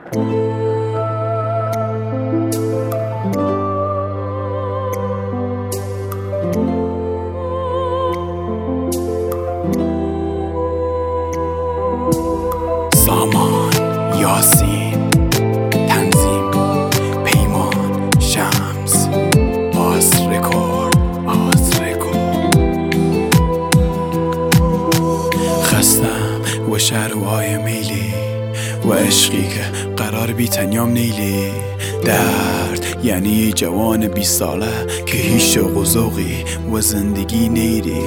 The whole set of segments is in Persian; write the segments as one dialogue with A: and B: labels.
A: سامان، یاسین، تنظیم، پیمان، شمس، آس رکورد. خستم و شهرهای میلی و عشقی که قرار بی تنیام نیلی. درد یعنی جوان 20 ساله که هیچ شوق و ذوقی و زندگی نیری.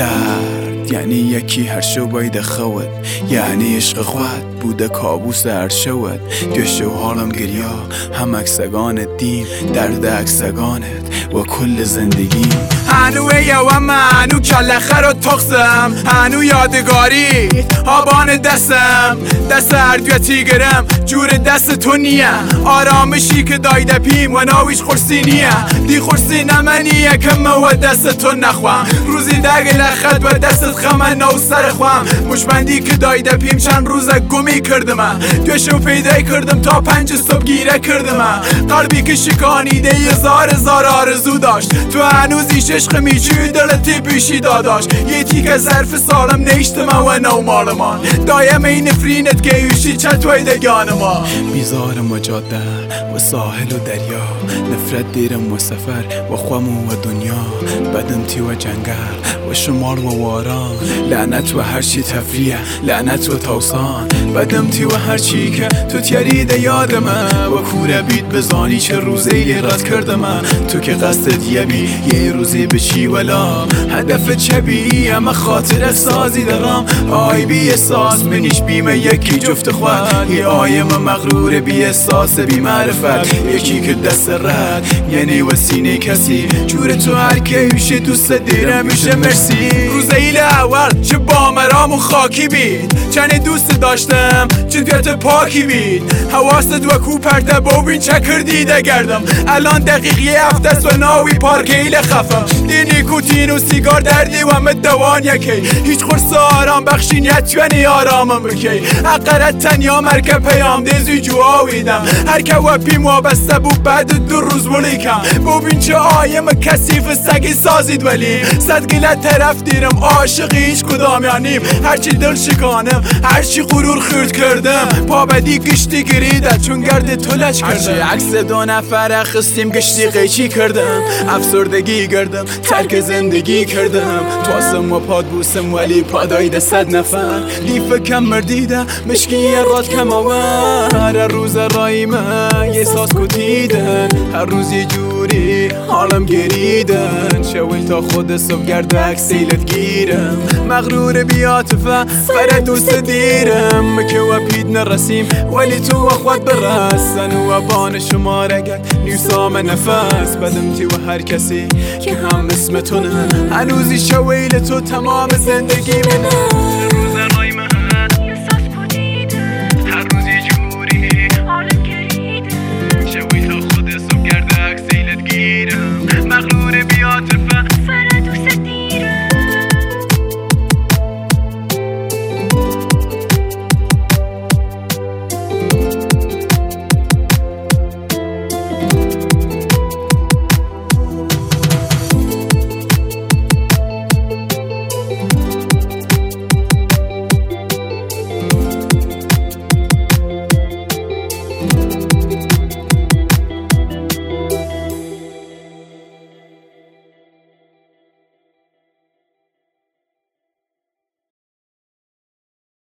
A: درد یعنی یکی هر شو باید خود، یعنی عشق خود بوده کابوس هر شود. گشت و حالم گریا هم اکسگان دیم، درد اکسگانت و کل زندگی. هنو یوم هنو کل خر و تخصم، هنو یادگاری آبان دستم، دست هردوی تیگرم جور دست تو نیه. آرامشی که دایده پیم و ناویش خورسی نیه، دی خورسی نمنیه که مو دست تو نخوام. روزی دگ لخت و دستت خمه نو سر خوام. مشبندی که دایده پیم چند روز گمی کردم، دوشو پیدا کردم تا 5 صبح گیره کردم. قلبی که شکانیده 1000 آرزو داشت، تو هنوزیش عشق میچوی دلتی پیشی داداش. یه تیک ظرف سالم نیشتم و نو مالمان، دایم این فرینت که یوشی چطوی دگان ما. بیزارم و جاده و ساحل و دریا، نفرت دیرم و سفر و خوام و دنیا. بدم تی و جنگل و شمال و واران، لعنت و هرچی تفریه، لعنت و توسان. بدم تی و هرچی که تو تیریده یادمه و کوره بید بزانی چه روزی رد کردم. تو که قصد یبی یه روزی بچی ولا هدف چبی، اما خاطر سازی دارم. آی بی احساس منیش بیمه یکی جفت خود، یه آیم مغرور بی احساس بی معرفت. یکی که دست رد یعنی و سینه کسی، جور تو هر که میشه دوست دیرم میشه مرسی. روز ایل اول چه بامرام و خاکی بید، چنه دوست داشتم چه دیت پاکی بید. حواست و کو پرده ببین چه کردیده گردم. الان دقیقی هفته و ناوی پارک ایل خفم. دی نیکوتین و سیگار دردی و مدوان یکی، هیچ خورس آرام بخشین یتونی آرامم بکی. اقرد تنیا مرکب پیام دیزی جواویدم، هر که و پیم وابسته بود بعد 2 روز ولیکم. ببین چه آیم کسیف سگی سازید ولی صد گلت طرف دیرم عاشقی هیچ کدام یعنیم. هرچی دل شکانم هرچی غرور خورد کردم، پا بدی گشتی گریده چون گرد تو لچ کردم. هرچی عکس 2 نفر خستیم گشتی قیچی کردم، افسردگی کردم ترک زندگی کردم. تواسم و پاد بوسم ولی پادای 100 نفر لیف کم مردیده مشکی راد کم آور. هر روز رایمه یه ساز کتیدن، هر روز یه جوری حالم گریدن. شویل تا خود صبح گرد اکسیلت گیرم، مغرور بیاتفه فره دوست دیرم. که و پید نرسیم ولی تو و خود برسن و بان شما رگت نیوسام نفس. بدم تی و هر کسی که هم اسم تو نه، هنوزی شویل تو تمام زندگی منه.